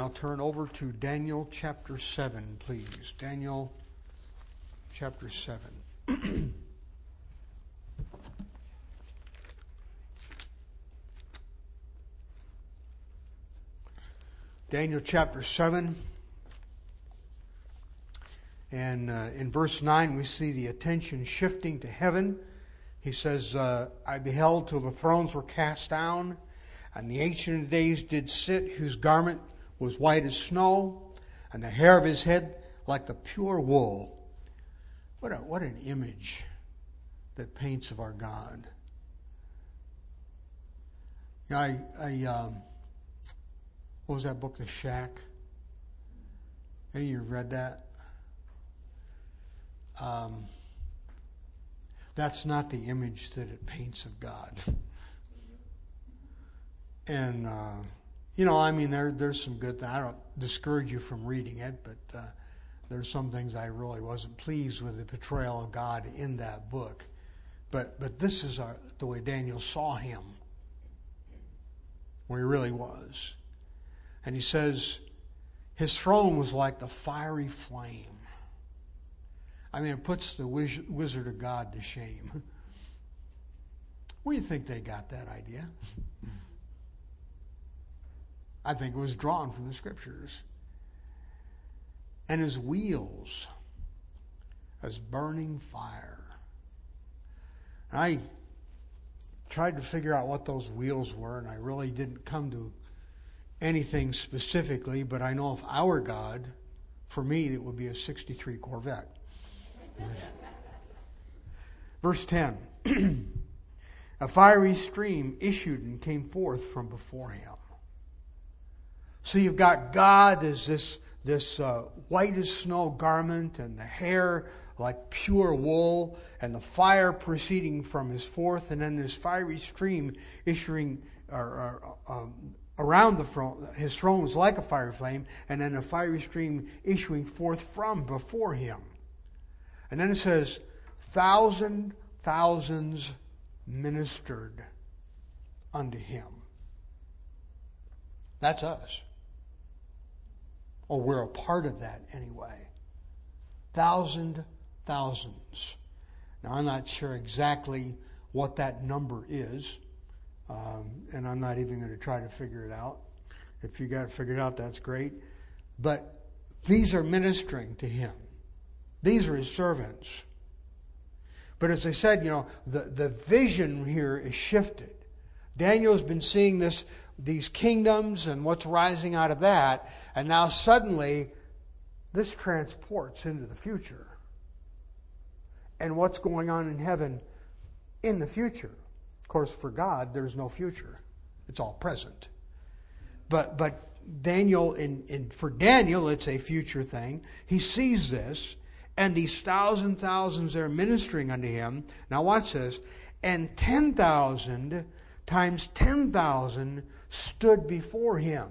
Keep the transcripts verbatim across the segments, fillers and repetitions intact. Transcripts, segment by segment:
I'll turn over to Daniel chapter seven, please. Daniel chapter seven. Daniel chapter seven. And uh, in verse nine, we see the attention shifting to heaven. He says, uh, I beheld till the thrones were cast down, and the Ancient of Days did sit, whose garment was white as snow, and the hair of his head like the pure wool. What a, what an image that paints of our God. You know, I, I um, what was that book, The Shack? Any of you read that? Um, that's not the image that it paints of God. And, uh, you know, I mean, there there's some good things. I don't discourage you from reading it, but uh, there's some things I really wasn't pleased with the portrayal of God in that book. But but this is our, the way Daniel saw him, where he really was. And he says, his throne was like the fiery flame. I mean, it puts the wiz- Wizard of God to shame. Where do you think they got that idea? I think it was drawn from the Scriptures. And his wheels as burning fire. And I tried to figure out what those wheels were, and I really didn't come to anything specifically, but I know if our God, for me, it would be a sixty-three Corvette. Verse ten. A fiery stream issued and came forth from before him. So you've got God as this, this uh, white as snow garment, and the hair like pure wool, and the fire proceeding from his forth, and then this fiery stream issuing or, or, um, around the throne. His throne was like a fiery flame, and then a fiery stream issuing forth from before him. And then it says, thousand thousands ministered unto him. That's us. Or we're a part of that anyway. Thousand thousands. Now, I'm not sure exactly what that number is, um, and I'm not even going to try to figure it out. If you got it figured out, that's great. But these are ministering to him. These are his servants. But as I said, you know, the, the vision here is shifted. Daniel's been seeing this, these kingdoms and what's rising out of that, and now suddenly this transports into the future. And what's going on in heaven in the future. Of course, for God, there's no future. It's all present. But but Daniel, in, in for Daniel, it's a future thing. He sees this. And these thousand thousands are ministering unto him. Now watch this. And ten thousand times ten thousand stood before him.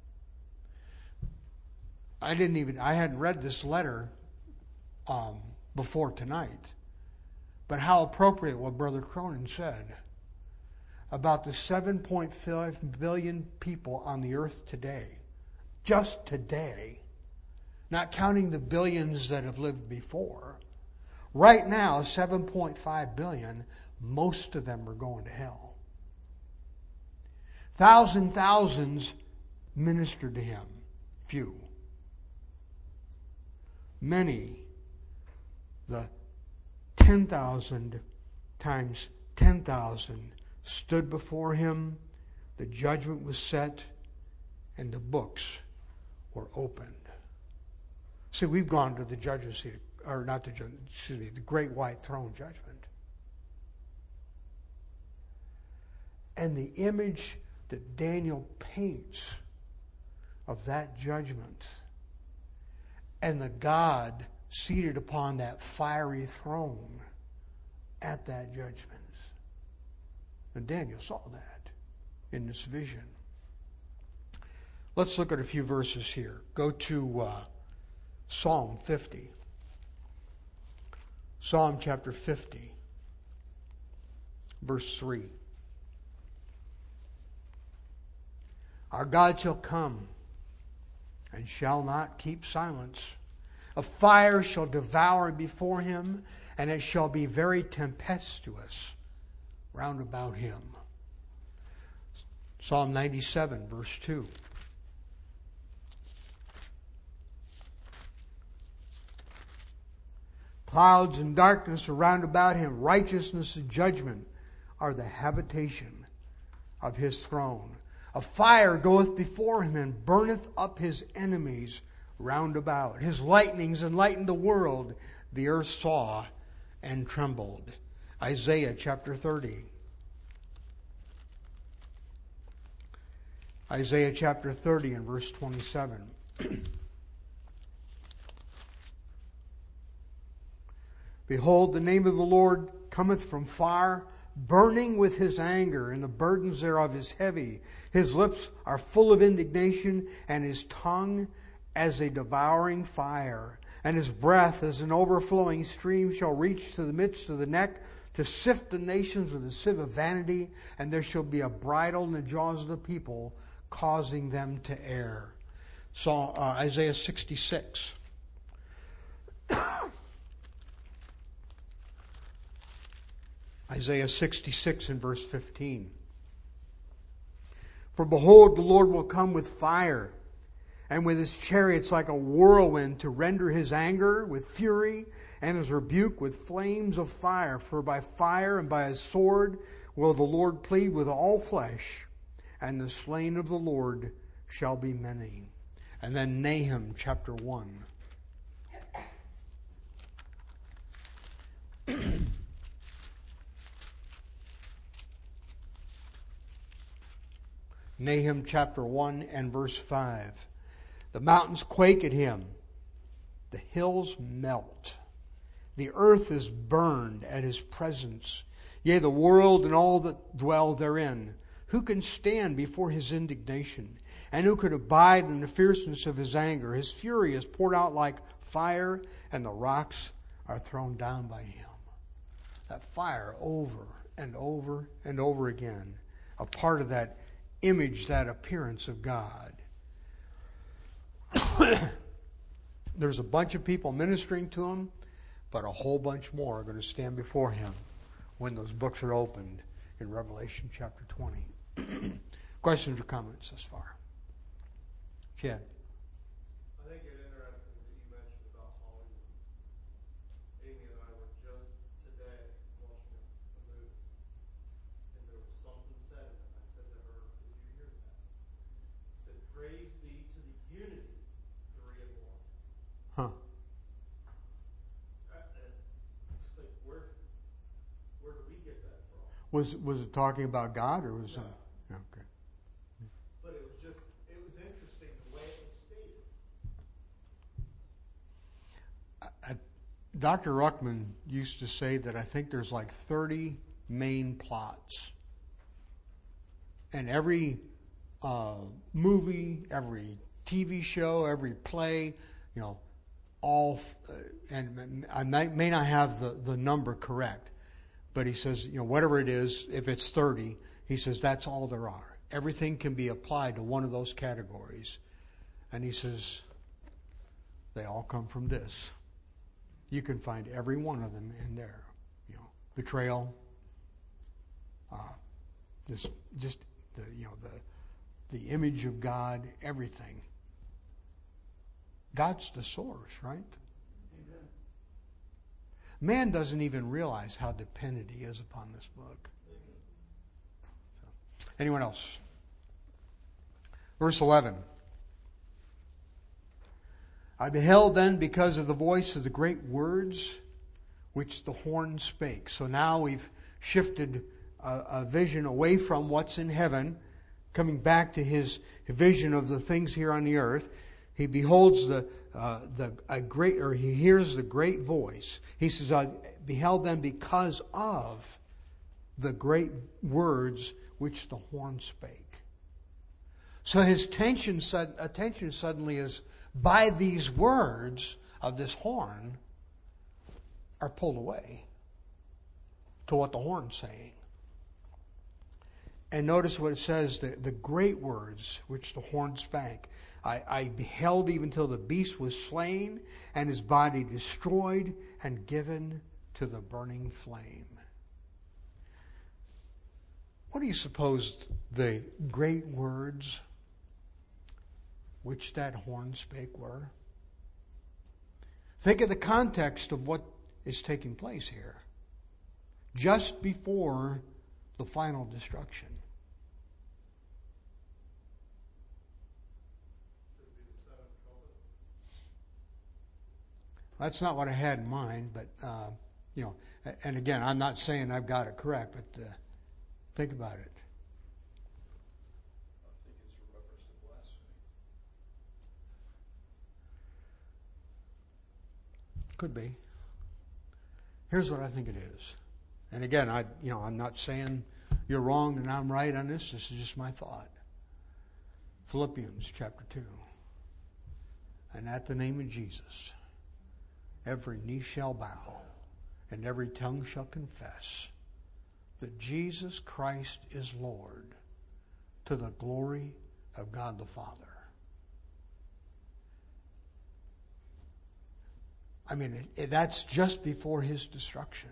I didn't even, I hadn't read this letter um, before tonight. But how appropriate what Brother Cronin said about the seven point five billion people on the earth today. Just today. Not counting the billions that have lived before. Right now, seven point five billion, most of them are going to hell. Thousand thousands ministered to him. Few. Many, the ten thousand times ten thousand stood before him. The judgment was set, and the books were opened. See, we've gone to the judge's seat, or not the judge, excuse me, the great white throne judgment. And the image that Daniel paints of that judgment and the God seated upon that fiery throne at that judgment. And Daniel saw that in this vision. Let's look at a few verses here. Go to uh, Psalm fifty. Psalm chapter fifty, verse three. Our God shall come and shall not keep silence. A fire shall devour before him, and it shall be very tempestuous round about him. Psalm ninety-seven, verse two. Clouds and darkness are round about him. Righteousness and judgment are the habitation of his throne. A fire goeth before him and burneth up his enemies round about. His lightnings enlightened the world. The earth saw and trembled. Isaiah chapter thirty. Isaiah chapter thirty and verse twenty-seven. Behold, the name of the Lord cometh from far, burning with his anger, and the burdens thereof is heavy. His lips are full of indignation, and his tongue as a devouring fire. And his breath as an overflowing stream shall reach to the midst of the neck, to sift the nations with a sieve of vanity, and there shall be a bridle in the jaws of the people, causing them to err. So uh, Isaiah sixty-six. Isaiah sixty-six and verse fifteen. For behold, the Lord will come with fire, and with his chariots like a whirlwind, to render his anger with fury, and his rebuke with flames of fire. For by fire and by his sword will the Lord plead with all flesh, and the slain of the Lord shall be many. And then Nahum chapter one. Nahum chapter one and verse five. The mountains quake at him. The hills melt. The earth is burned at his presence. Yea, the world and all that dwell therein. Who can stand before his indignation? And who could abide in the fierceness of his anger? His fury is poured out like fire, and the rocks are thrown down by him. That fire over and over and over again. A part of that image, that appearance of God. There's a bunch of people ministering to him, but a whole bunch more are going to stand before him when those books are opened in Revelation chapter twenty. Questions or comments thus far? Chad? I think it's interesting that you mentioned about Hollywood. Amy and I were just today watching a movie, and there was something said in it. I said to her, "Did you hear that?" I said, "Praise be to the unity, three in one." Huh. Uh, and it's like, where, where do we get that from? Was was it talking about God, or was No. it? Okay. But it was just, it was interesting the way it was stated. I, Doctor Ruckman used to say that I think there's like thirty main plots. And every uh, movie, every T V show, every play, you know, all, uh, and I may, may not have the, the number correct, but he says, you know, whatever it is, if it's thirty, he says that's all there are. Everything can be applied to one of those categories. And he says, they all come from this. You can find every one of them in there. You know, betrayal, uh, just, just the, you know, the, the image of God, everything. God's the source, right? Amen. Man doesn't even realize how dependent he is upon this book. So, anyone else? Verse eleven. I beheld then because of the voice of the great words which the horn spake. So now we've shifted a, a vision away from what's in heaven, coming back to his vision of the things here on the earth. He beholds the uh, the a great, or he hears the great voice. He says, "I beheld them because of the great words which the horn spake." So his attention, attention suddenly is by these words of this horn are pulled away to what the horn's saying. And notice what it says: the, the great words which the horn spake. I, I beheld even till the beast was slain, and his body destroyed and given to the burning flame. What do you suppose the great words which that horn spake were? Think of the context of what is taking place here. Just before the final destruction. That's not what I had in mind, but, uh, you know, and again, I'm not saying I've got it correct, but uh, think about it. I think it's a reference to blasphemy. Could be. Here's what I think it is. And again, I, you know, I'm not saying you're wrong and I'm right on this. This is just my thought. Philippians chapter two. And at the name of Jesus, every knee shall bow and every tongue shall confess that Jesus Christ is Lord, to the glory of God the Father. I mean, it, it, that's just before his destruction.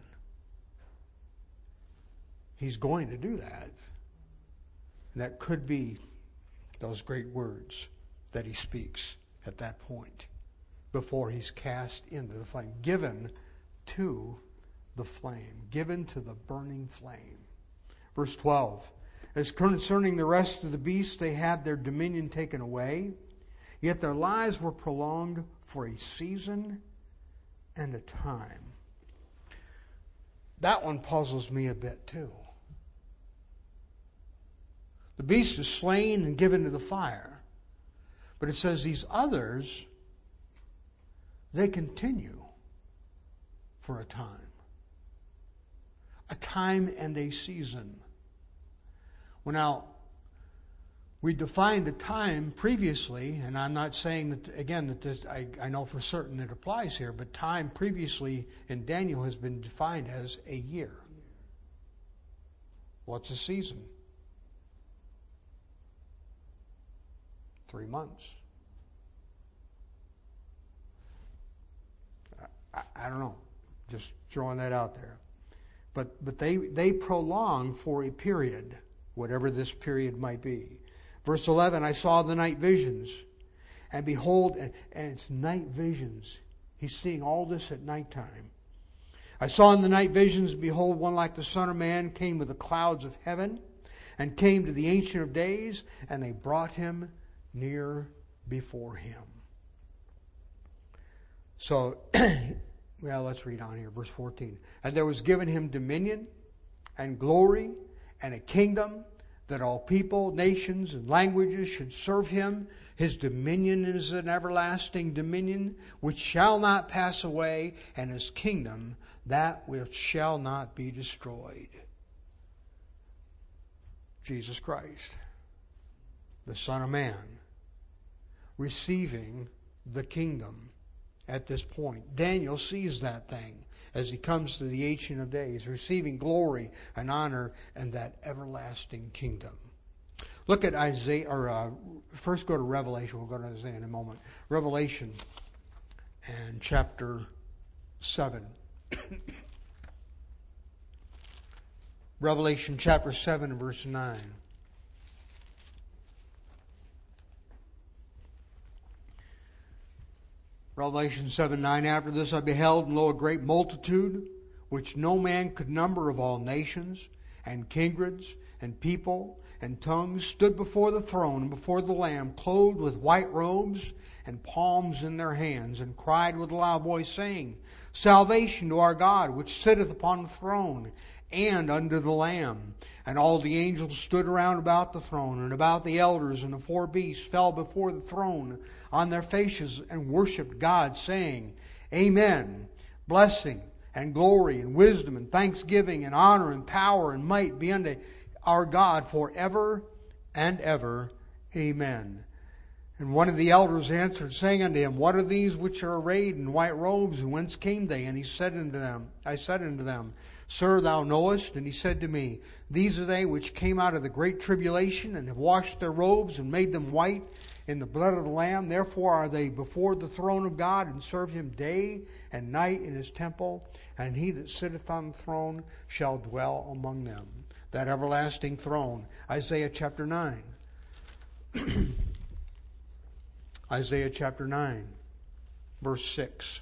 He's going to do that. And that could be those great words that he speaks at that point before he's cast into the flame, given to the flame, given to the burning flame. Verse twelve, as concerning the rest of the beasts, they had their dominion taken away, yet their lives were prolonged for a season and a time. That one puzzles me a bit too. The beast is slain and given to the fire. But it says these others, they continue for a time. A time and a season. Well, now, we defined the time previously, and I'm not saying that, again, that this, I, I know for certain it applies here, but time previously in Daniel has been defined as a year. What's a season? Three months. I, I don't know. Just throwing that out there. But but they, they prolong for a period, whatever this period might be. Verse eleven, I saw the night visions, and behold, and, and it's night visions. He's seeing all this at nighttime. I saw in the night visions, behold, one like the Son of Man came with the clouds of heaven, and came to the Ancient of Days, and they brought him near before him. So, well, let's read on here, verse fourteen. And there was given him dominion and glory and a kingdom, that all people, nations, and languages should serve him. His dominion is an everlasting dominion which shall not pass away, and his kingdom that which shall not be destroyed. Jesus Christ, the Son of Man, receiving the kingdom at this point. Daniel sees that thing as he comes to the Ancient of Days, receiving glory and honor and that everlasting kingdom. Look at Isaiah, or uh, first go to Revelation. We'll go to Isaiah in a moment. Revelation and chapter seven. Revelation chapter seven and verse nine. Revelation seven nine, after this I beheld, and lo, a great multitude, which no man could number, of all nations, and kindreds, and people, and tongues, stood before the throne and before the Lamb, clothed with white robes, and palms in their hands, and cried with a loud voice, saying, Salvation to our God, which sitteth upon the throne, and unto the Lamb. And all the angels stood around about the throne, and about the elders, and the four beasts fell before the throne on their faces, and worshipped God, saying, Amen. Blessing and glory and wisdom and thanksgiving and honor and power and might be unto our God forever and ever. Amen. And one of the elders answered, saying unto him, What are these which are arrayed in white robes, and whence came they? And he said unto them, I said unto them, Sir, thou knowest. And he said to me, These are they which came out of the great tribulation, and have washed their robes, and made them white in the blood of the Lamb. Therefore are they before the throne of God, and serve him day and night in his temple. And he that sitteth on the throne shall dwell among them. That everlasting throne. Isaiah chapter nine. Isaiah chapter nine, verse six.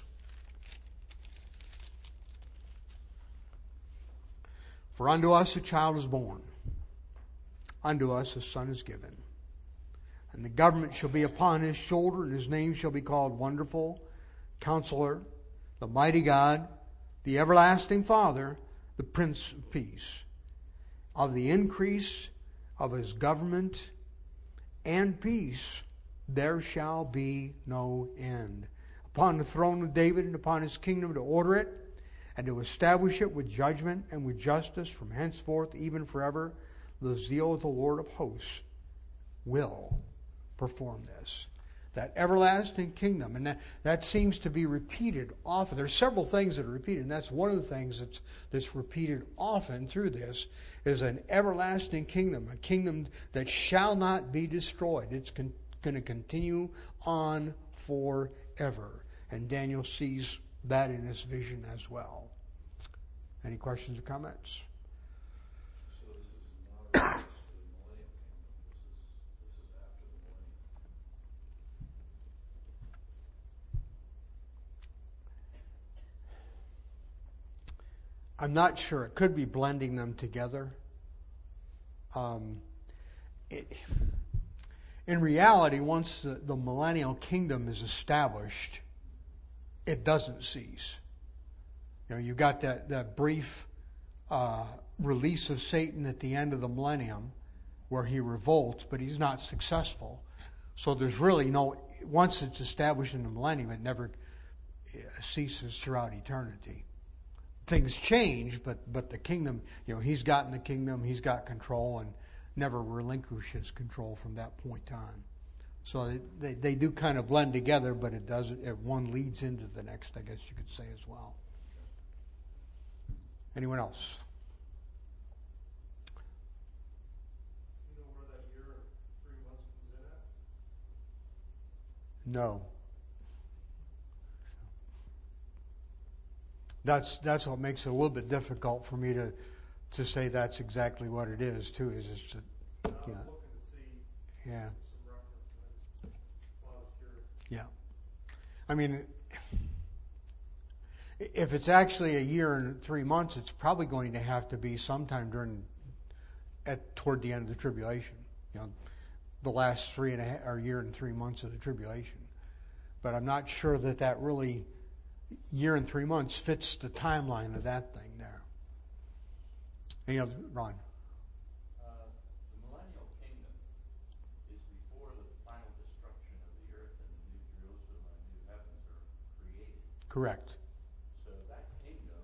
For unto us a child is born, unto us a son is given. And the government shall be upon his shoulder, and his name shall be called Wonderful, Counselor, the Mighty God, the Everlasting Father, the Prince of Peace. Of the increase of his government and peace there shall be no end. Upon the throne of David and upon his kingdom, to order it and to establish it with judgment and with justice from henceforth even forever. The zeal of the Lord of hosts will perform this. That everlasting kingdom. And that, that seems to be repeated often. There's several things that are repeated, and that's one of the things that's, that's repeated often through this, is an everlasting kingdom, a kingdom that shall not be destroyed. It's con- going to continue on forever. And Daniel sees that in his vision as well. Any questions or comments? So this is not a reference to the millennial kingdom. This is this is after the millennium. I'm not sure. It could be blending them together. Um, it, in reality, once the, the millennial kingdom is established, it doesn't cease. You know, you got that, that brief uh, release of Satan at the end of the millennium where he revolts, but he's not successful. So there's really no, once it's established in the millennium, it never ceases throughout eternity. Things change, but but the kingdom, you know, he's gotten the kingdom, he's got control, and never relinquishes control from that point on. So they, they, they do kind of blend together, but it doesn't. It, one leads into the next, I guess you could say as well. Anyone else? You know where that year and three months comes in at? No. That's that's what makes it a little bit difficult for me to to say that's exactly what it is too. Is just that, I was you know, looking to see yeah, some reference, and I was curious. yeah. I mean, if it's actually a year and three months, it's probably going to have to be sometime during at toward the end of the tribulation. You know, the last three and a half or year and three months of the tribulation. But I'm not sure that that really. Year and three months fits the timeline of that thing there. Any other, Ron? Uh, the millennial kingdom is before the final destruction of the earth and the new Jerusalem and the new heavens are created. Correct. So that kingdom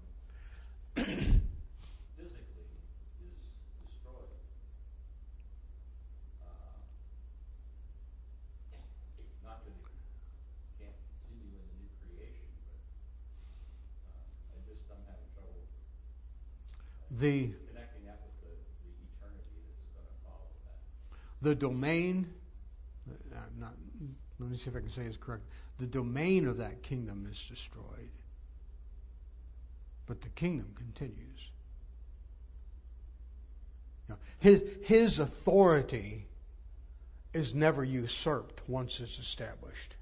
physically is destroyed. Uh, not that it can't continue in the new creation, but uh, I just I'm having trouble The connecting that with the, the eternity that's going to follow that. the domain, uh, not, let me see if I can say this correct. The domain of that kingdom is destroyed, but the kingdom continues. You know, his his authority is never usurped once it's established.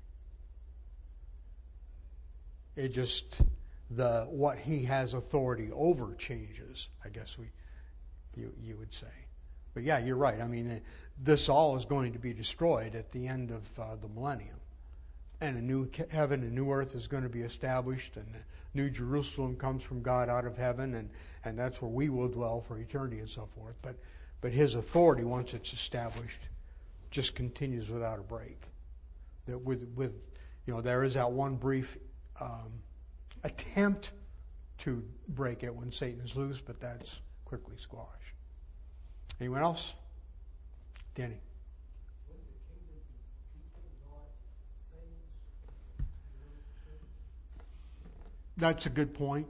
It just the what he has authority over changes, I guess we you you would say. But yeah, you're right. I mean, this all is going to be destroyed at the end of uh, the millennium. And a new heaven and new earth is going to be established, and the new Jerusalem comes from God out of heaven, and, and that's where we will dwell for eternity and so forth. But but his authority, once it's established, just continues without a break. That with with you know, there is that one brief um, attempt to break it when Satan is loose, but that's quickly squashed. Anyone else? Danny. Wouldn't the kingdom be people, not things? That's a good point.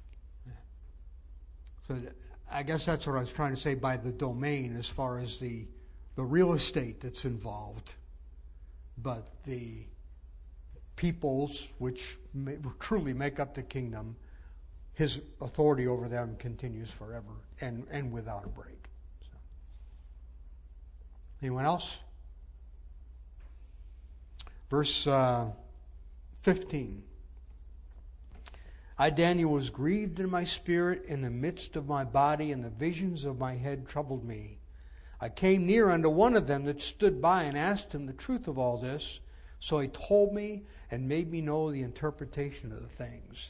So I guess that's what I was trying to say by the domain, as far as the the real estate that's involved. but the peoples which may, truly make up the kingdom, his authority over them continues forever and, and without a break. So. Anyone else? Verse uh, fifteen. I, Daniel, was grieved in my spirit in the midst of my body, and the visions of my head troubled me. I came near unto one of them that stood by and asked him the truth of all this. So he told me and made me know the interpretation of the things.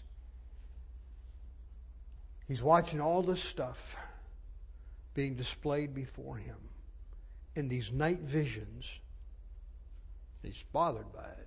He's watching all this stuff being displayed before him in these night visions. He's bothered by it.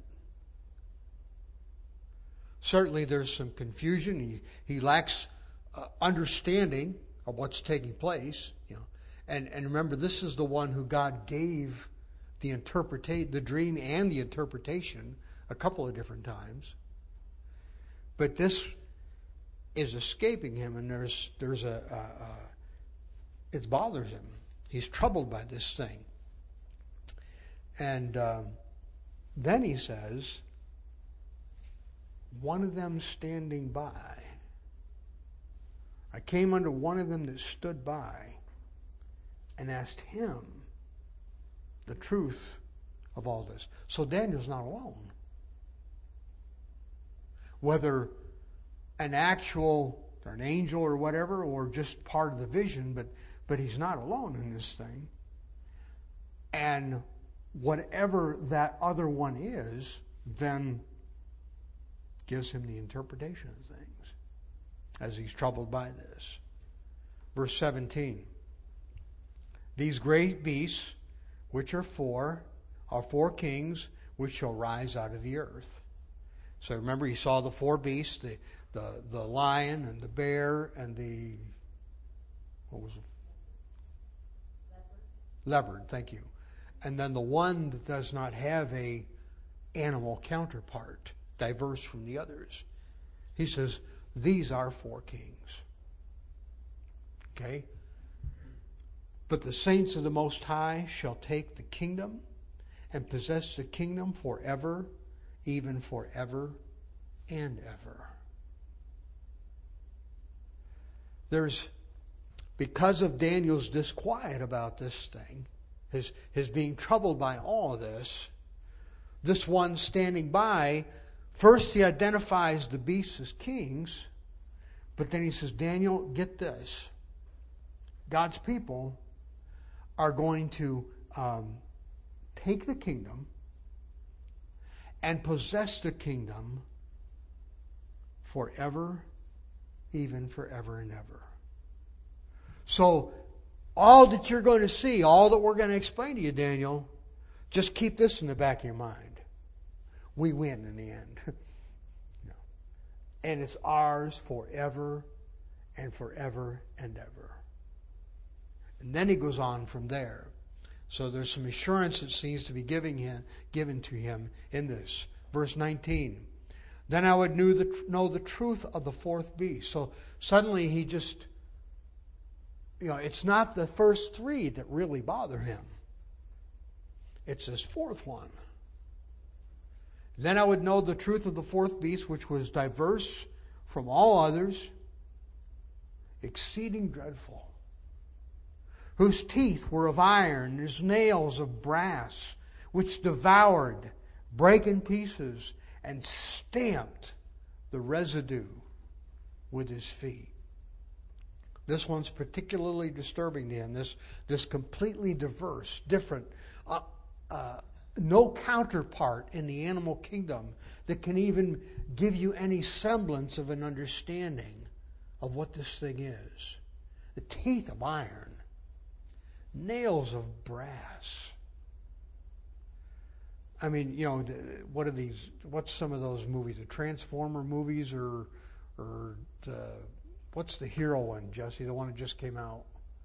Certainly there's some confusion. He, he lacks uh, understanding of what's taking place. You know, and, and remember, this is the one who God gave the interpreta- the dream and the interpretation a couple of different times. But this is escaping him, and there's there's a, a, a it bothers him. He's troubled by this thing. And um, then he says, one of them standing by. I came unto one of them that stood by and asked him the truth of all this. So Daniel's not alone. Whether an actual, or an angel or whatever, or just part of the vision, but, but he's not alone in this thing. And whatever that other one is, then gives him the interpretation of things as he's troubled by this. Verse seventeen. These great beasts, which are four, are four kings, which shall rise out of the earth. So remember, he saw the four beasts, the, the, the lion and the bear and the, what was it? Leopard. Leopard, thank you. And then the one that does not have a animal counterpart, diverse from the others. He says, these are four kings. Okay? But the saints of the Most High shall take the kingdom and possess the kingdom forever, even forever and ever. There's, because of Daniel's disquiet about this thing, his, his being troubled by all of this, this one standing by, first he identifies the beasts as kings, but then he says, Daniel, get this. God's people are going to um, take the kingdom and possess the kingdom forever, even forever and ever. So, all that you're going to see, all that we're going to explain to you, Daniel, just keep this in the back of your mind. We win in the end. No. And it's ours forever and forever and ever. And then he goes on from there. So there's some assurance that seems to be giving him, given to him in this. Verse nineteen. Then I would knew the, know the truth of the fourth beast. So suddenly he just, you know, it's not the first three that really bother him. It's this fourth one. Then I would know the truth of the fourth beast, which was diverse from all others, exceeding dreadful, whose teeth were of iron, his nails of brass, which devoured, brake in pieces, and stamped the residue with his feet. This one's particularly disturbing to him, this, this completely diverse, different, uh, uh, no counterpart in the animal kingdom that can even give you any semblance of an understanding of what this thing is. The teeth of iron. Nails of brass. I mean, you know, what are these? What's some of those movies? The Transformer movies, or, or the, what's the hero one, Jesse? The one that just came out.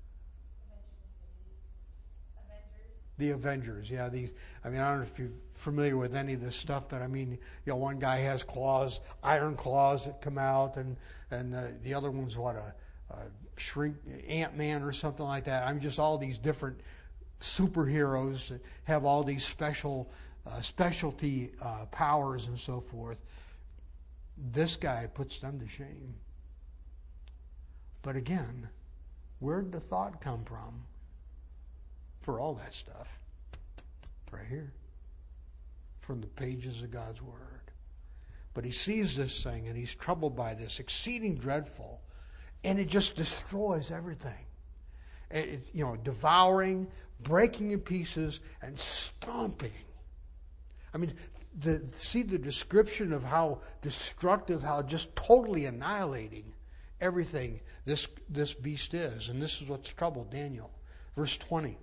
Avengers. The Avengers, yeah. These. I mean, I don't know if you're familiar with any of this stuff, but I mean, you know, one guy has claws, iron claws that come out, and and uh, the other one's what a. Uh, shrink Ant-Man or something like that. I'm just all these different superheroes that have all these special uh, specialty uh, powers and so forth. This guy puts them to shame. But again, where did the thought come from for all that stuff? Right here. From the pages of God's Word. But he sees this thing and he's troubled by this, exceeding dreadful, and it just destroys everything. It, it, you know, devouring, breaking in pieces, and stomping. I mean, the, see the description of how destructive, how just totally annihilating everything this this beast is. And this is what's troubled Daniel. Verse twenty.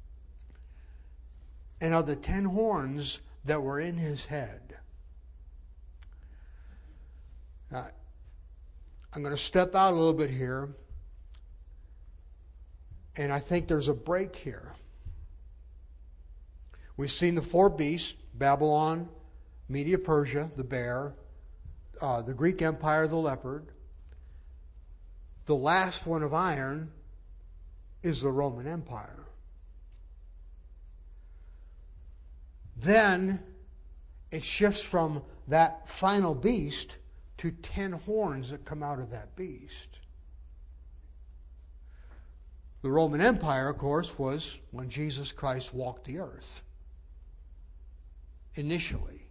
And of the ten horns that were in his head. Now, I'm going to step out a little bit here. And I think there's a break here. We've seen the four beasts, Babylon, Media Persia, the bear, uh, the Greek Empire, the leopard. The last one of iron is the Roman Empire. Then it shifts from that final beast to ten horns that come out of that beast. The Roman Empire, of course, was when Jesus Christ walked the earth. Initially.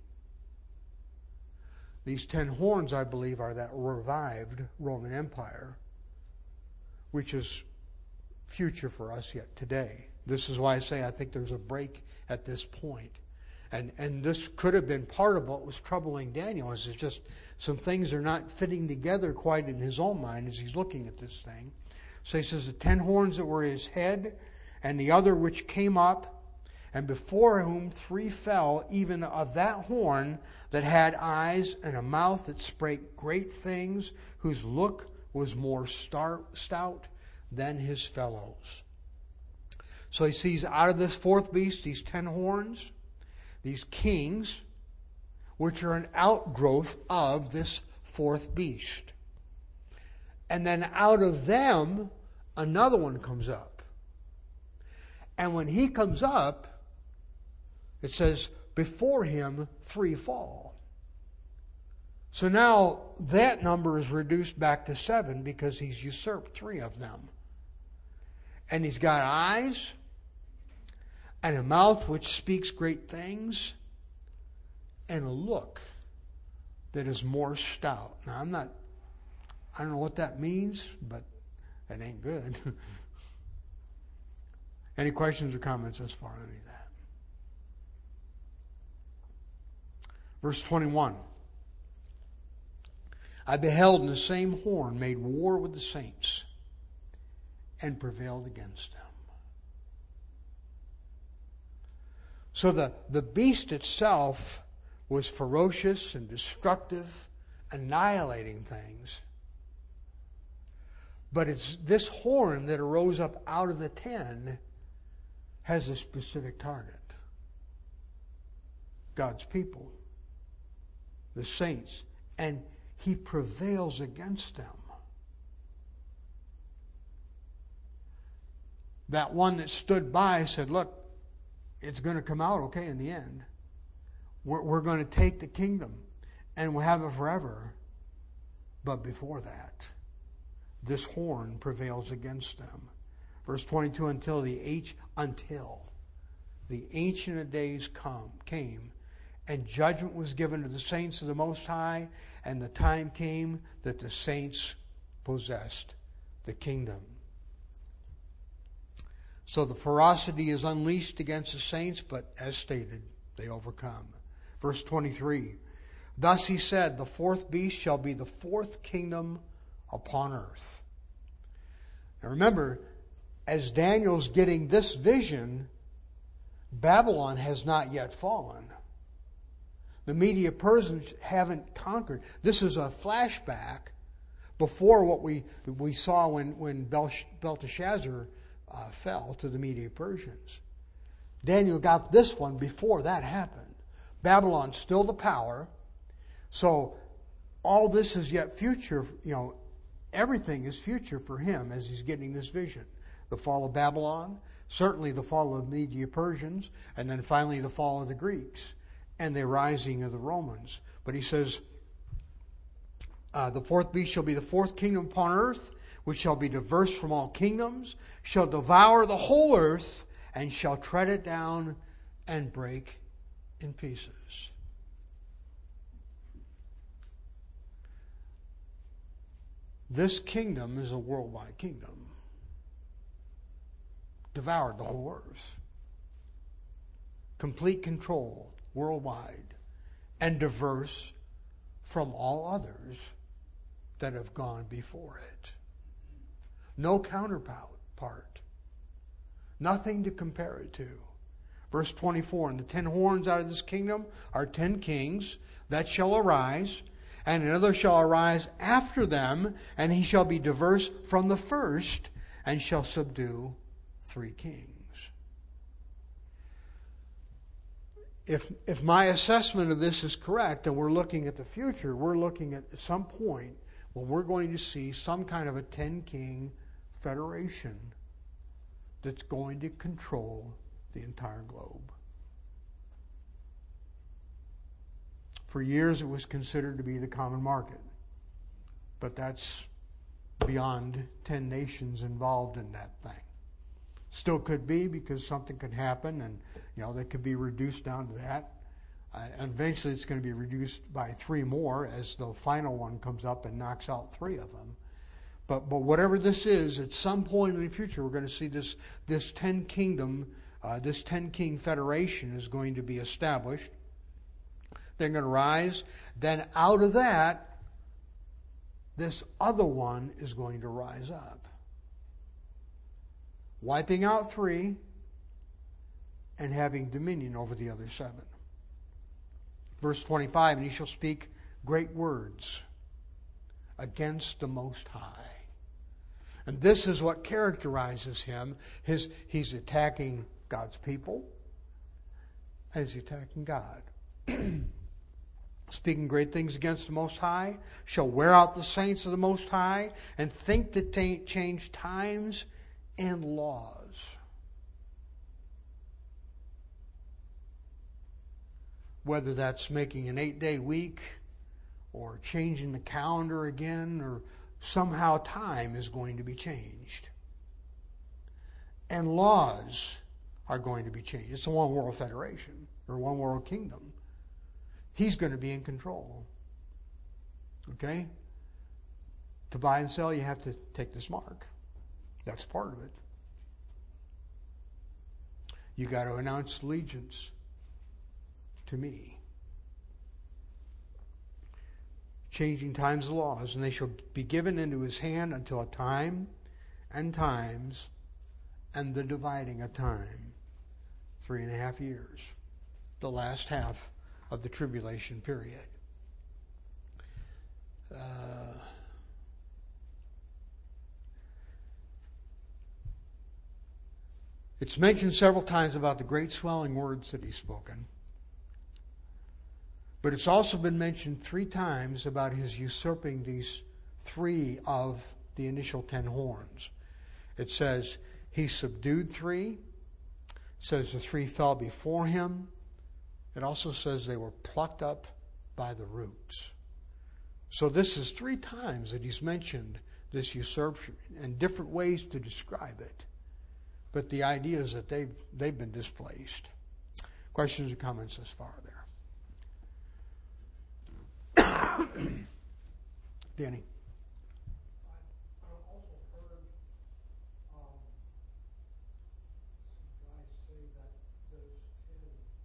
These ten horns, I believe, are that revived Roman Empire, which is future for us yet today. This is why I say I think there's a break at this point. And and this could have been part of what was troubling Daniel, is it's just some things are not fitting together quite in his own mind as he's looking at this thing. So he says, the ten horns that were his head, and the other which came up, and before whom three fell, even of that horn that had eyes and a mouth that spake great things, whose look was more star- stout than his fellows. So he sees out of this fourth beast, these ten horns, these kings, which are an outgrowth of this fourth beast. And then out of them, another one comes up. And when he comes up, it says, before him, three fall. So now that number is reduced back to seven because he's usurped three of them. And he's got eyes and a mouth which speaks great things and a look that is more stout. Now, I'm not, I don't know what that means, but that ain't good. Any questions or comments as far as any of that? Verse twenty-one. I beheld, and the same horn made war with the saints and prevailed against them. So the, the beast itself was ferocious and destructive, annihilating things. But it's this horn that arose up out of the ten has a specific target. God's people, the saints, and he prevails against them. That one that stood by said, look, it's going to come out okay in the end. We're, we're going to take the kingdom and we'll have it forever. But before that, this horn prevails against them. Verse twenty-two, until the age, until the Ancient of Days come, came, and judgment was given to the saints of the Most High, and the time came that the saints possessed the kingdom. So the ferocity is unleashed against the saints, but as stated, they overcome. Verse twenty-three, thus he said, the fourth beast shall be the fourth kingdom upon earth. Now remember, as Daniel's getting this vision, Babylon has not yet fallen. The Media Persians haven't conquered. This is a flashback before what we we saw when, when Belteshazzar uh, fell to the Media Persians. Daniel got this one before that happened. Babylon's still the power. So all this is yet future, you know, everything is future for him as he's getting this vision. The fall of Babylon, certainly the fall of the Media Persians, and then finally the fall of the Greeks. and the rising of the Romans. But he says, uh, the fourth beast shall be the fourth kingdom upon earth, which shall be diverse from all kingdoms, shall devour the whole earth, and shall tread it down and break in pieces. This kingdom is a worldwide kingdom. Devoured the whole earth. Complete control worldwide, and diverse from all others that have gone before it. No counterpart. Nothing to compare it to. Verse twenty-four, and the ten horns out of this kingdom are ten kings that shall arise, and another shall arise after them, and he shall be diverse from the first, and shall subdue three kings. If, if my assessment of this is correct, and we're looking at the future, we're looking at some point when we're going to see some kind of a ten-king federation that's going to control the entire globe. For years it was considered to be the common market, but that's beyond ten nations involved in that thing. Still could be, because something could happen, and you know they could be reduced down to that. Uh, and eventually it's going to be reduced by three more as the final one comes up and knocks out three of them. But but whatever this is, at some point in the future, we're going to see this this ten kingdom, uh, this ten king federation is going to be established. They're going to rise. Then out of that, this other one is going to rise up, wiping out three and having dominion over the other seven. Verse twenty-five, and he shall speak great words against the Most High. And this is what characterizes him. His, he's attacking God's people as he's attacking God. Speaking great things against the Most High, shall wear out the saints of the Most High, and think to t- change times and laws. Whether that's making an eight-day week, or changing the calendar again, or somehow time is going to be changed. And laws are going to be changed. It's a one world federation, or one world kingdom. He's going to be in control. Okay? To buy and sell, you have to take this mark. That's part of it. You got to announce allegiance to me. Changing times and laws, and they shall be given into his hand until a time and times and the dividing of time. Three and a half years. The last half of the tribulation period. Uh, it's mentioned several times about the great swelling words that he's spoken. But it's also been mentioned three times about his usurping these three of the initial ten horns. It says he subdued three. It says the three fell before him. It also says they were plucked up by the roots. So this is three times that he's mentioned this usurpation and different ways to describe it. But the idea is that they've, they've been displaced. Questions or comments thus far there? Danny. I've also heard um, some guys say that those ten,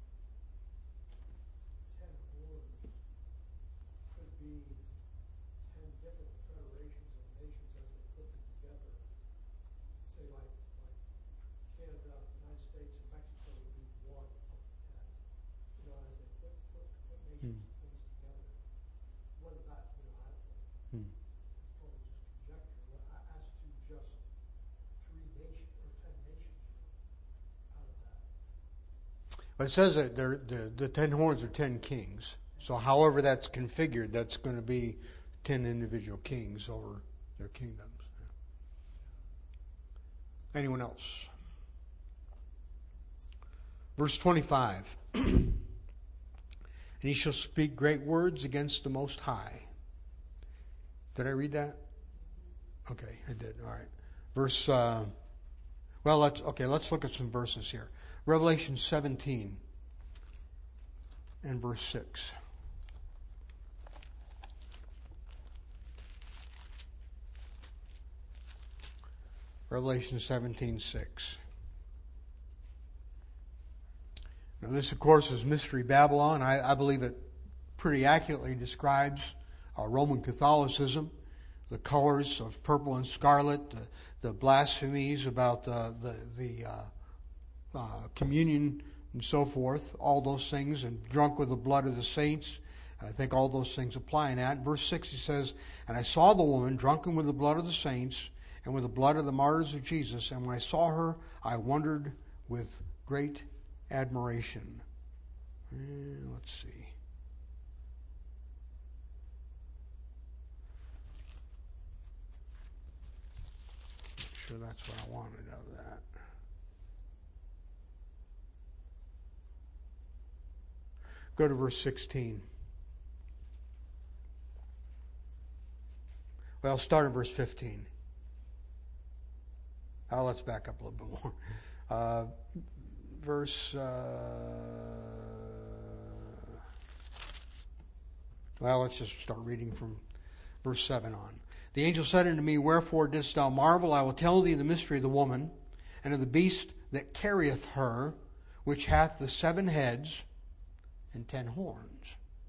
ten horns could be ten different federations of nations as they put them together. Say like, like Canada, United States, and Mexico would be one of the ten. You know, as they put, put, put nations. Hmm. Whether that, you know, I don't know. Hmm. It's probably just conjecture. But as to just three nations or ten nations out of that. But it says that the, the ten horns are ten kings. So however that's configured, that's going to be ten individual kings over their kingdoms. Anyone else? Verse twenty-five. And he shall speak great words against the Most High. Did I read that? Okay, I did. All right. Verse, uh, well, let's, okay, let's look at some verses here. Revelation seventeen and verse six. Revelation seventeen, six. Now this, of course, is Mystery Babylon. I, I believe it pretty accurately describes uh, Roman Catholicism, the colors of purple and scarlet, the, the blasphemies about uh, the, the uh, uh, communion and so forth, all those things, and drunk with the blood of the saints. I think all those things apply in that. In verse six, he says, "And I saw the woman drunken with the blood of the saints, and with the blood of the martyrs of Jesus. And when I saw her, I wondered with great admiration." Uh, let's see. Not sure that's what I wanted out of that. Go to verse sixteen. Well, start at verse fifteen. Oh, let's back up a little bit more. Uh, verse, uh, well, let's just start reading from verse seven on. "The angel said unto me, Wherefore didst thou marvel? I will tell thee the mystery of the woman, and of the beast that carrieth her, which hath the seven heads and ten horns."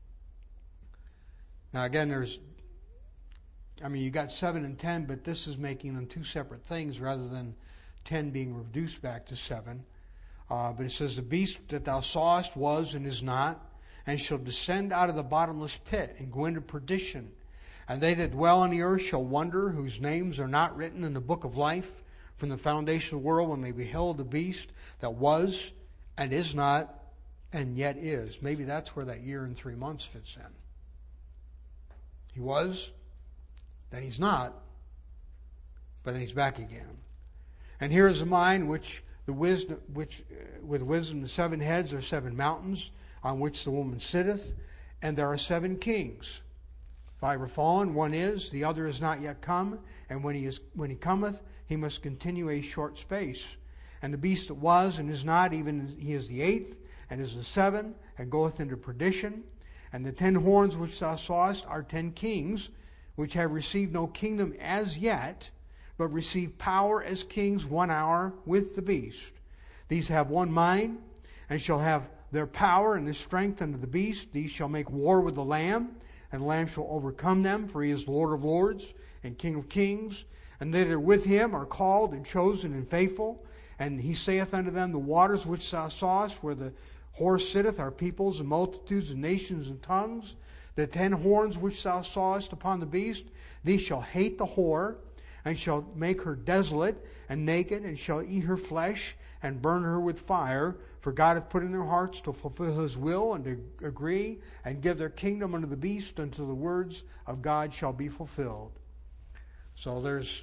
Now again, there's I mean, you got seven and ten, but this is making them two separate things rather than ten being reduced back to seven. Uh, but it says, "The beast that thou sawest was and is not, and shall descend out of the bottomless pit and go into perdition. And they that dwell on the earth shall wonder, whose names are not written in the book of life from the foundation of the world, when they beheld the beast that was and is not and yet is." Maybe that's where that year and three months fits in. He was, then he's not, but then he's back again. "And here is a mind which the wisdom, which uh, with wisdom the seven heads are seven mountains on which the woman sitteth, and there are seven kings. Five are fallen, one is, the other is not yet come, and when he is when he cometh, he must continue a short space. And the beast that was and is not, even he is the eighth, and is the seven, and goeth into perdition. And the ten horns which thou sawest are ten kings, which have received no kingdom as yet, but receive power as kings one hour with the beast. These have one mind, and shall have their power and their strength unto the beast. These shall make war with the Lamb, and the Lamb shall overcome them, for he is Lord of lords and King of kings. And they that are with him are called and chosen and faithful. And he saith unto them, The waters which thou sawest, where the horse sitteth, are peoples and multitudes and nations and tongues. The ten horns which thou sawest upon the beast, these shall hate the whore, and shall make her desolate and naked, and shall eat her flesh, and burn her with fire. For God hath put in their hearts to fulfill his will, and to agree, and give their kingdom unto the beast, until the words of God shall be fulfilled. So there's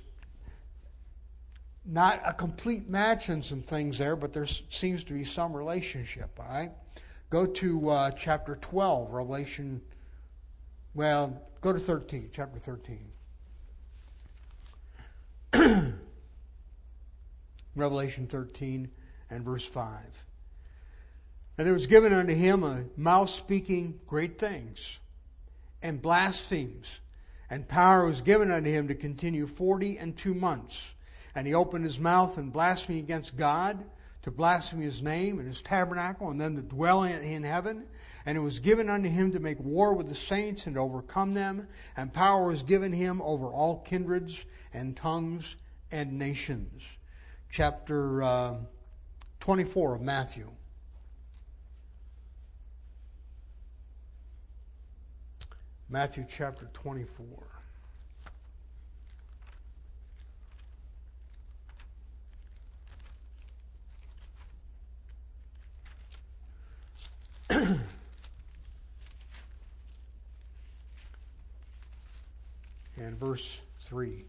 not a complete match in some things there, but there seems to be some relationship. All right, go to uh, chapter twelve, Revelation. Well, go to thirteen, chapter thirteen. Revelation thirteen and verse five. "And there was given unto him a mouth speaking great things, and blasphemies, and power was given unto him to continue forty and two months. And he opened his mouth and blasphemed against God, to blaspheme his name and his tabernacle, and them that dwell in, in heaven. And it was given unto him to make war with the saints and to overcome them. And power was given him over all kindreds and tongues and nations." Chapter uh, twenty-four of Matthew. Matthew chapter twenty-four. And verse three.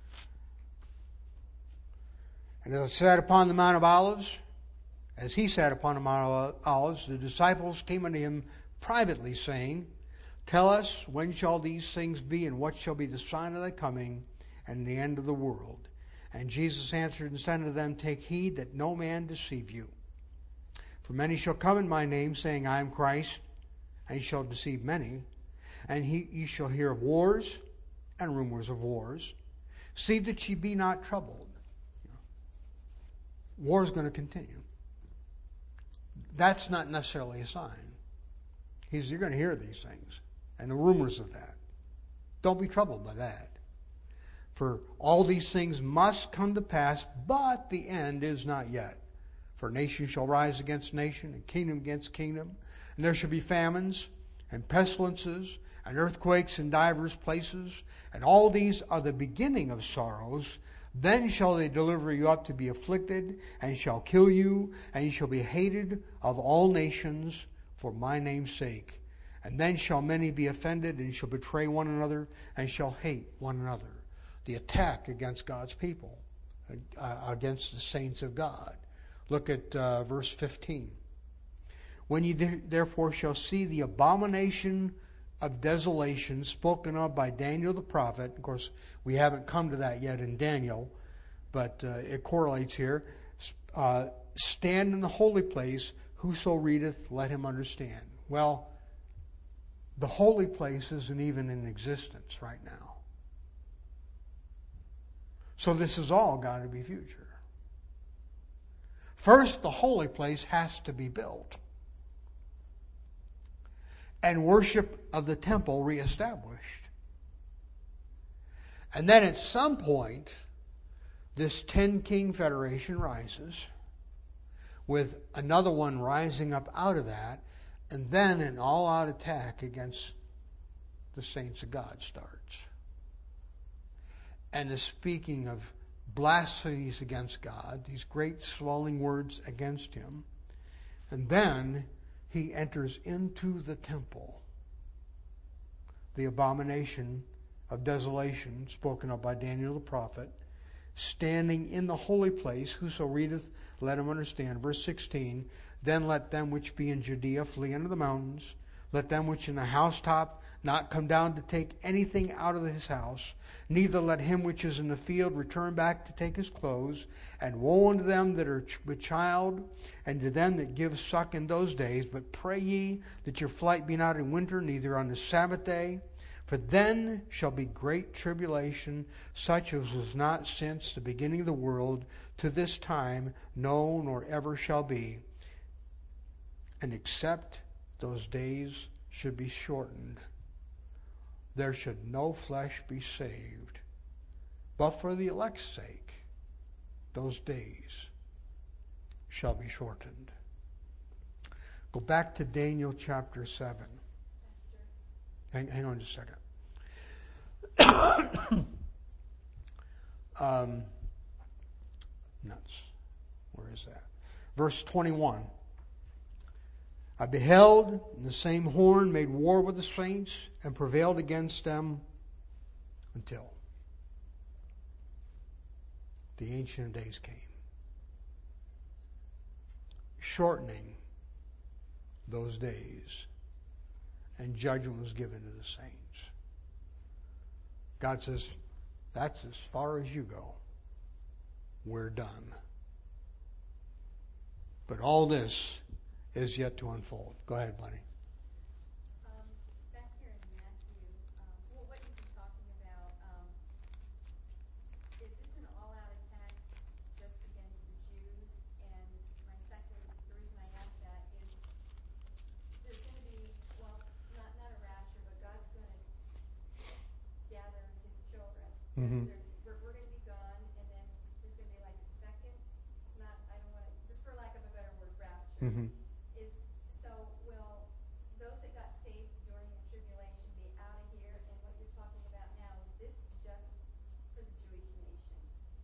"And as I sat upon the Mount of Olives, as he sat upon the Mount of Olives, the disciples came unto him privately, saying, Tell us, when shall these things be, and what shall be the sign of thy coming and the end of the world? And Jesus answered and said unto them, Take heed that no man deceive you. For many shall come in my name, saying, I am Christ, and ye shall deceive many. And he, ye shall hear of wars and rumors of wars. See that ye be not troubled. War is going to continue. That's not necessarily a sign. He's, you're going to hear these things and the rumors of that. Don't be troubled by that. For all these things must come to pass, but the end is not yet. For nation shall rise against nation, and kingdom against kingdom, and there shall be famines, and pestilences, and earthquakes in divers places, and all these are the beginning of sorrows. Then shall they deliver you up to be afflicted, and shall kill you, and ye shall be hated of all nations for my name's sake. And then shall many be offended, and shall betray one another, and shall hate one another. The attack against God's people, uh, against the saints of God. Look at uh, verse fifteen. When ye therefore shall see the abomination of desolation spoken of by Daniel the prophet, of course we haven't come to that yet in Daniel, but uh, it correlates here, uh, stand in the holy place, whoso readeth, let him understand. Well, the holy place isn't even in existence right now. So this is all got to be future. First, the holy place has to be built, and worship of the temple reestablished. And then at some point, this ten-king federation rises, with another one rising up out of that, and then an all-out attack against the saints of God starts. And the speaking of blasphemies against God, these great swelling words against him, and then he enters into the temple. The abomination of desolation spoken of by Daniel the prophet, standing in the holy place, whoso readeth, let him understand. Verse sixteen, then let them which be in Judea flee into the mountains. Let them which in the housetop not come down to take anything out of his house. Neither let him which is in the field return back to take his clothes. And woe unto them that are with child, and to them that give suck in those days. But pray ye that your flight be not in winter, neither on the Sabbath day. For then shall be great tribulation, such as was not since the beginning of the world to this time, no, nor ever shall be. And except those days should be shortened, there should no flesh be saved. But for the elect's sake, those days shall be shortened. Go back to Daniel chapter seven. Hang, hang on just a second. um, nuts. Where is that? Verse twenty-one. I beheld, and the same horn made war with the saints, and prevailed against them until the Ancient of Days came, shortening those days, and judgment was given to the saints. God says, that's as far as you go. We're done. But all this is yet to unfold. Go ahead, buddy. Um, back here in Matthew, um, well, what you've been talking about, um, is this an all-out attack just against the Jews? And my second, the reason I ask that is there's going to be, well, not not a rapture, but God's going to gather his children. Mm-hmm. They're- We're, we're going to be gone, and then there's going to be like a second, not, I don't want to, just for lack of a better word, rapture. Mm-hmm. Is, so will those that got saved during the tribulation be out of here? And what you're talking about now, is this just for the Jewish nation?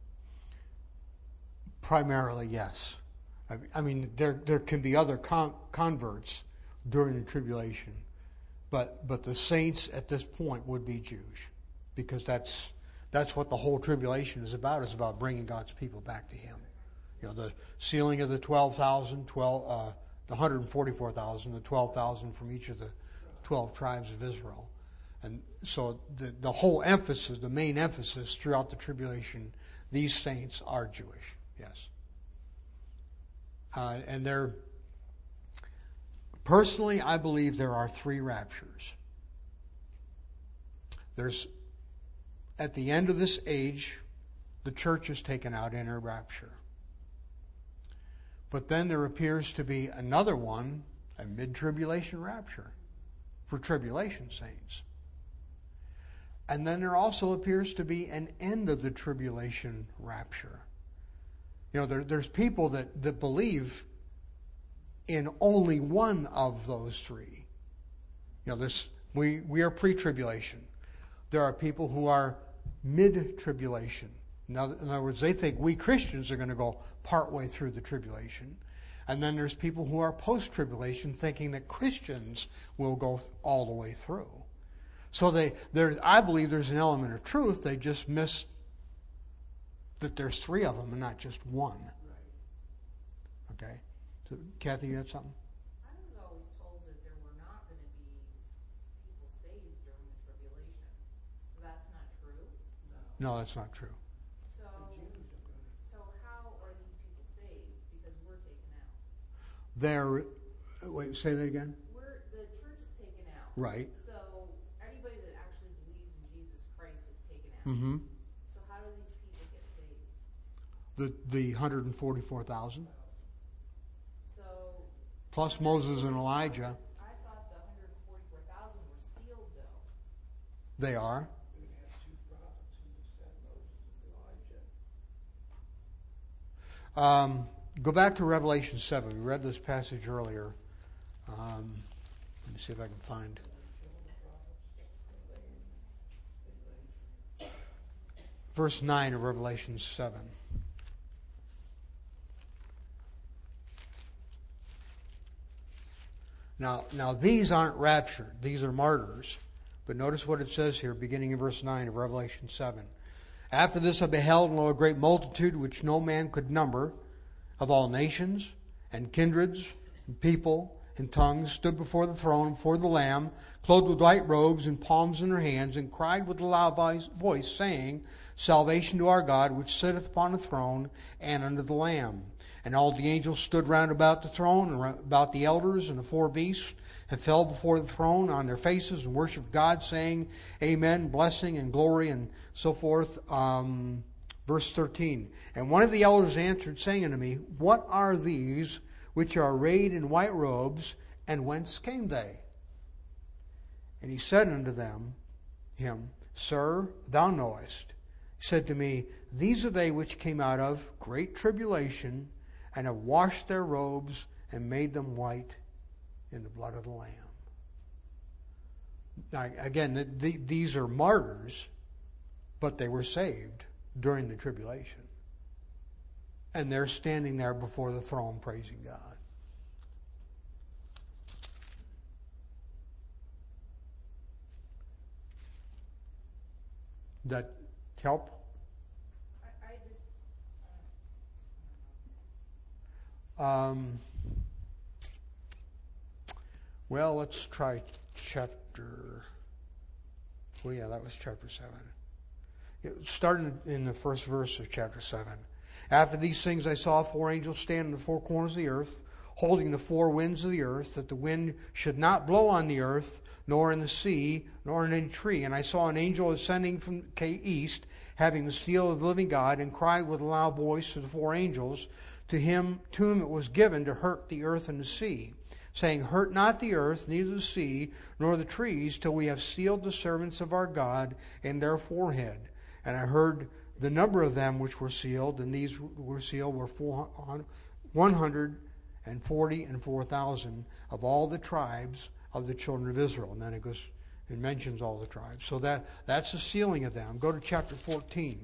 Primarily, yes. I, I mean, there there can be other con- converts during the tribulation, but but the saints at this point would be Jews, because that's that's what the whole tribulation is about. Is about bringing God's people back to Him. You know, the sealing of the twelve thousand, twelve, uh, the one hundred forty-four thousand, the twelve thousand from each of the twelve tribes of Israel. And so the, the whole emphasis, the main emphasis throughout the tribulation, these saints are Jewish, yes. Uh, and they're, personally, I believe there are three raptures. There's, at the end of this age, the church is taken out in a rapture. But then there appears to be another one, a mid-tribulation rapture for tribulation saints. And then there also appears to be an end of the tribulation rapture. You know, there, there's people that, that believe in only one of those three. You know, this we, we are pre-tribulation. There are people who are mid-tribulation. Now, in other words, they think we Christians are going to go partway through the tribulation. And then there's people who are post-tribulation thinking that Christians will go all the way through. So they, there, I believe there's an element of truth. They just miss that there's three of them and not just one. Okay? So, Kathy, you had something? I was always told that there were not going to be people saved during the tribulation. So that's not true? No, that's not true. So, so how are these people saved? Because we're taken out. They're, wait, say that again? We're, the church is taken out. Right. So anybody that actually believes in Jesus Christ is taken out. Mm-hmm. So how do these people get saved? The, the one hundred forty-four thousand. So Plus Moses and Elijah. I thought the one hundred forty-four thousand were sealed though. They are. Um, go back to Revelation seven. We read this passage earlier. Um, let me see if I can find. Verse nine of Revelation seven. Now, now these aren't raptured. These are martyrs. But notice what it says here, beginning in verse nine of Revelation seven. After this I beheld, and lo, a great multitude which no man could number, of all nations and kindreds and people and tongues, stood before the throne, before the Lamb, clothed with white robes and palms in their hands, and cried with a loud voice, saying, Salvation to our God, which sitteth upon the throne, and unto the Lamb. And all the angels stood round about the throne, and about the elders and the four beasts, and fell before the throne on their faces, and worshipped God, saying, Amen, blessing and glory, and so forth. Um, verse thirteen. And one of the elders answered, saying unto me, What are these which are arrayed in white robes, and whence came they? And he said unto them, him, Sir, thou knowest. He said to me, These are they which came out of great tribulation, and have washed their robes, and made them white in the blood of the Lamb. Now, again, the, the, these are martyrs, but they were saved during the tribulation. And they're standing there before the throne praising God. That help? I, I just, Um, well, let's try chapter. Well, yeah, that was chapter seven. It started in the first verse of chapter seven. After these things I saw four angels stand in the four corners of the earth, holding the four winds of the earth, that the wind should not blow on the earth, nor in the sea, nor in any tree. And I saw an angel ascending from the east, having the seal of the living God, and cried with a loud voice to the four angels, to him to whom it was given to hurt the earth and the sea, saying, Hurt not the earth, neither the sea, nor the trees, till we have sealed the servants of our God in their forehead. And I heard the number of them which were sealed, and these were sealed were one hundred forty and four thousand of all the tribes of the children of Israel. And then it goes, it mentions all the tribes. So that that's the sealing of them. Go to chapter fourteen.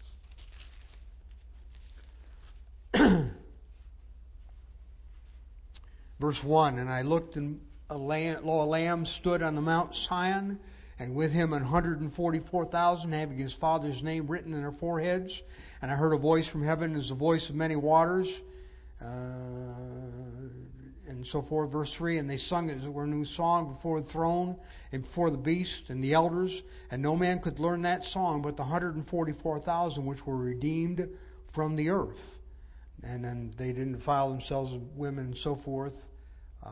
Verse one, and I looked, and a lamb, lo, a lamb stood on the Mount Sion, and with him one hundred forty-four thousand, having his father's name written in their foreheads. And I heard a voice from heaven as the voice of many waters. Uh, and so forth. Verse three, and they sung as it were a new song before the throne and before the beast and the elders, and no man could learn that song but the one hundred forty-four thousand which were redeemed from the earth. And then they didn't defile themselves with women and so forth. Uh,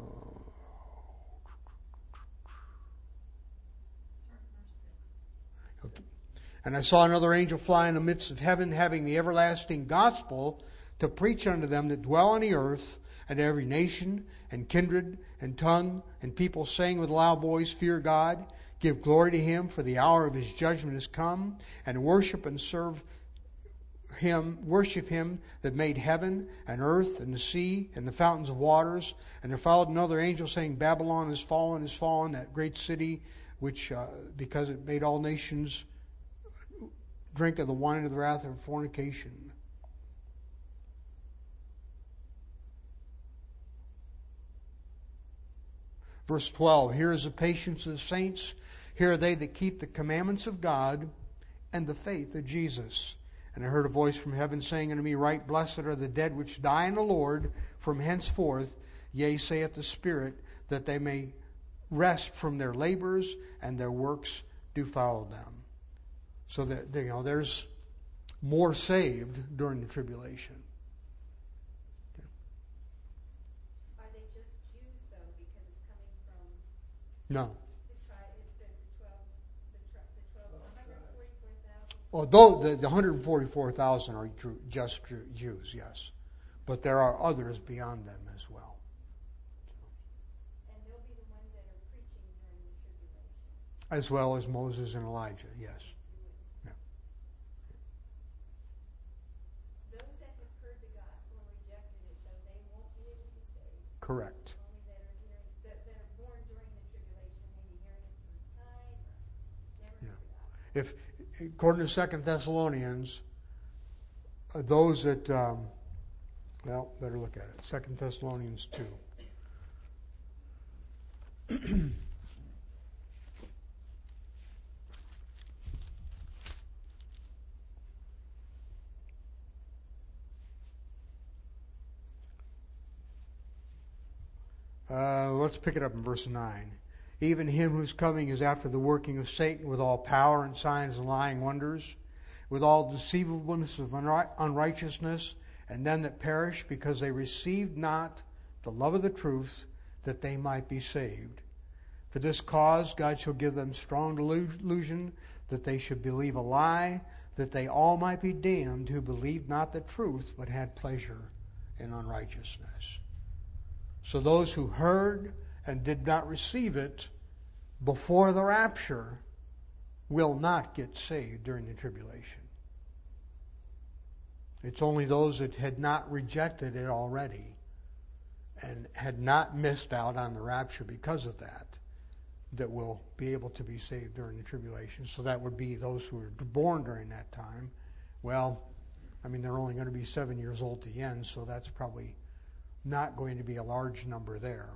okay. And I saw another angel fly in the midst of heaven, having the everlasting gospel to preach unto them that dwell on the earth, and every nation, and kindred, and tongue, and people, saying with a loud voice, Fear God, give glory to Him, for the hour of His judgment is come, and worship and serve Him, worship Him that made heaven, and earth, and the sea, and the fountains of waters. And there followed another angel, saying, Babylon is fallen, is fallen, that great city, which, uh, because it made all nations drink of the wine of the wrath of fornication. Verse twelve, here is the patience of the saints. Here are they that keep the commandments of God and the faith of Jesus. And I heard a voice from heaven saying unto me, Right blessed are the dead which die in the Lord from henceforth, yea, saith the Spirit, that they may rest from their labors, and their works do follow them. So that, you know, there's more saved during the tribulation. No. Although the, the one hundred forty-four thousand are just Jews, yes. But there are others beyond them as well. And they'll be the ones that are preaching during the tribulation. As well as Moses and Elijah, yes. Yeah. Those that have heard the gospel and rejected it, though, they won't be able to be saved. Correct. If, according to Second Thessalonians, uh, those that, um, well, better look at it. Second Thessalonians two. uh, let's pick it up in verse nine. Even him whose coming is after the working of Satan with all power and signs and lying wonders, with all deceivableness of unrighteousness, and them that perish, because they received not the love of the truth, that they might be saved. For this cause God shall give them strong delusion, that they should believe a lie, that they all might be damned who believed not the truth, but had pleasure in unrighteousness. So those who heard and did not receive it before the rapture will not get saved during the tribulation. It's only those that had not rejected it already and had not missed out on the rapture because of that that will be able to be saved during the tribulation. So that would be those who were born during that time. Well, I mean, they're only going to be seven years old to the end, so that's probably not going to be a large number there.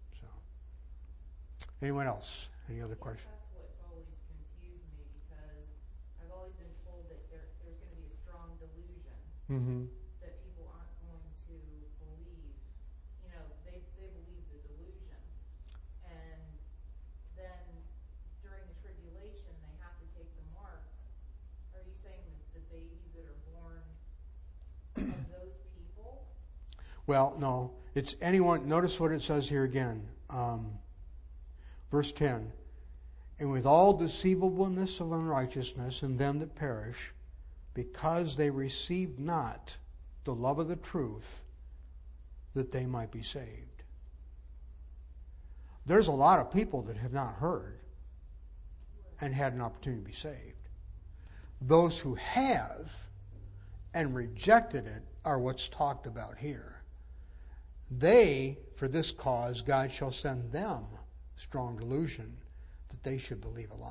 Anyone else? Any other questions? That's what's always confused me, because I've always been told that there, there's going to be a strong delusion Mm-hmm. that people aren't going to believe. You know, they they believe the delusion, and then during the tribulation they have to take the mark. Are you saying that the babies that are born of those people? Well, no. It's anyone. Notice what it says here again. Um, Verse ten, and with all deceivableness of unrighteousness in them that perish, because they received not the love of the truth, that they might be saved. There's a lot of people that have not heard and had an opportunity to be saved. Those who have and rejected it are what's talked about here. They, for this cause, God shall send them strong delusion, that they should believe a lie.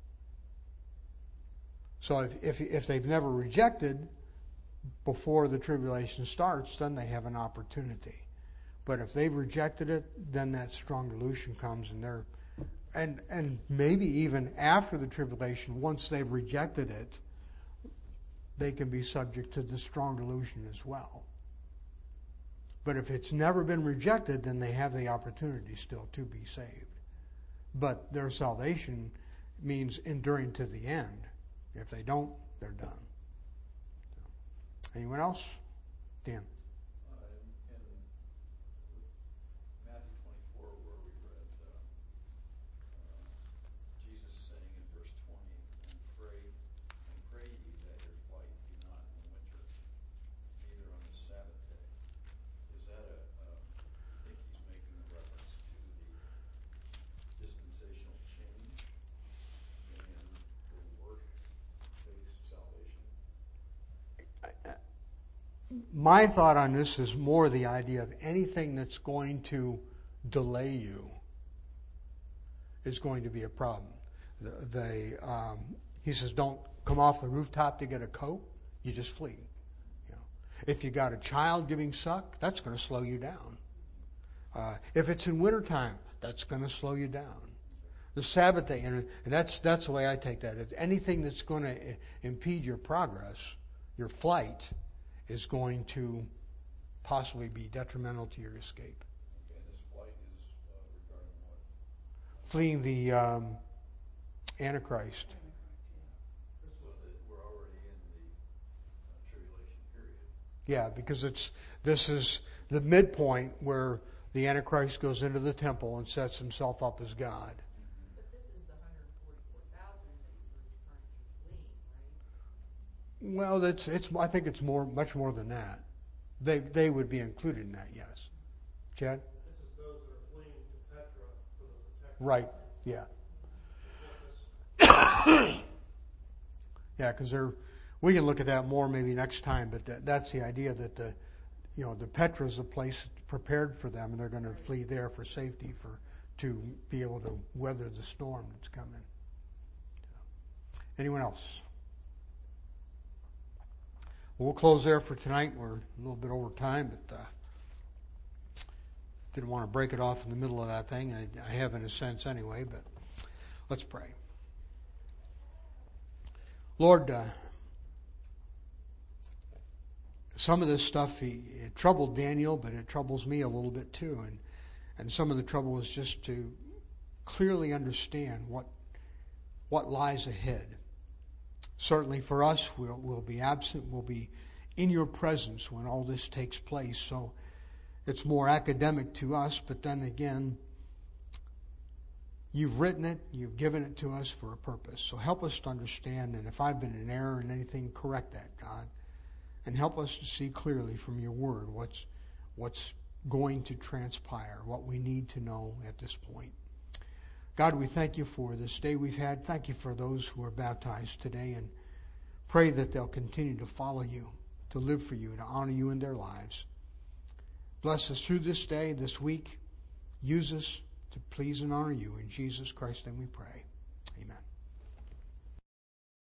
So if, if if they've never rejected before the tribulation starts, then they have an opportunity. But if they've rejected it, then that strong delusion comes, and they're and and maybe even after the tribulation, once they've rejected it, they can be subject to the strong delusion as well. But if it's never been rejected, then they have the opportunity still to be saved. But their salvation means enduring to the end. If they don't, they're done. Anyone else? Dan. Uh, in, in Matthew twenty-four, where we read uh, uh, Jesus saying in verse twenty, and pray, and pray ye that your flight be not in the winter, neither on the Sabbath day. Is that a, uh, I think he's making a reference to the dispensational change in the work-based salvation? My thought on this is more the idea of anything that's going to delay you is going to be a problem. The, the um, he says, don't come off the rooftop to get a coat. You just flee. You know, if you got a child giving suck, that's going to slow you down. Uh, if it's in wintertime, that's going to slow you down. The Sabbath day, and, and that's that's the way I take that. If anything that's going to impede your progress, your flight, is going to possibly be detrimental to your escape. And this flight is uh, regarding what? Fleeing the um, Antichrist. So that we're already in the uh, tribulation period. Yeah, because it's this is the midpoint where the Antichrist goes into the temple and sets himself up as God. But this is the one hundred forty-four thousand that you were referring to fleeing, right? Well, that's it's. I think it's more, much more than that. They they would be included in that. Yes, Chad. This is those that are fleeing to Petra for the protection. Right. Yeah. Yeah, because they're. We can look at that more maybe next time, but that, that's the idea that the, you know, the Petra is a place prepared for them, and they're going to flee there for safety, for to be able to weather the storm that's coming. Anyone else? We'll close there for tonight. We're a little bit over time, but uh, didn't want to break it off in the middle of that thing. I, I have in a sense anyway, but let's pray. Lord, uh, some of this stuff, he, it troubled Daniel, but it troubles me a little bit too. And, and some of the trouble is just to clearly understand what what lies ahead. Certainly for us, we'll, we'll be absent. We'll be in your presence when all this takes place. So it's more academic to us, but then again, you've written it, you've given it to us for a purpose. So help us to understand, and if I've been in error in anything, correct that, God. And help us to see clearly from your word what's what's going to transpire, what we need to know at this point. God, we thank you for this day we've had. Thank you for those who are baptized today, and pray that they'll continue to follow you, to live for you, to honor you in their lives. Bless us through this day, this week. Use us to please and honor you. In Jesus Christ's name we pray. Amen.